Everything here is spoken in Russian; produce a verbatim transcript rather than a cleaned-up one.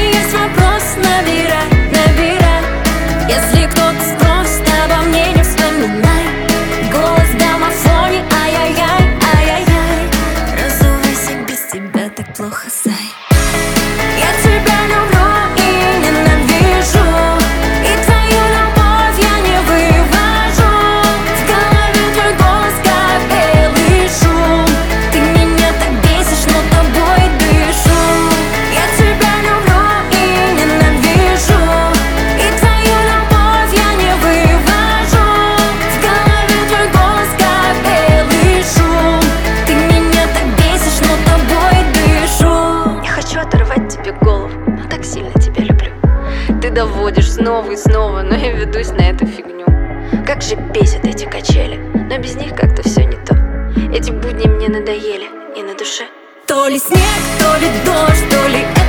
и есть вопрос, набирай, набирай. Если кто-то спросит обо мне, не вспоминай. Голос в домофоне, ай-яй-яй, ай-яй-яй. Разувайся, без тебя так плохо, зай. Я тебя люблю и ненавижу, и твою любовь я не вывожу. В голове твой голос, как белый шум. Ты меня так бесишь, но тобой дышу. Я тебя люблю и ненавижу, и твою любовь я не вывожу. В голове твой голос, как белый шум. Ты меня так бесишь, но тобой дышу. Я хочу оторвать тебе голову, но так сильно тебя люблю. Ты доводишь снова и снова, но я ведусь на эту фигню. Как же бесят эти качели, но без них как-то все не то. Эти будни мне надоели, и на душе То ли снег, то ли дождь, то ли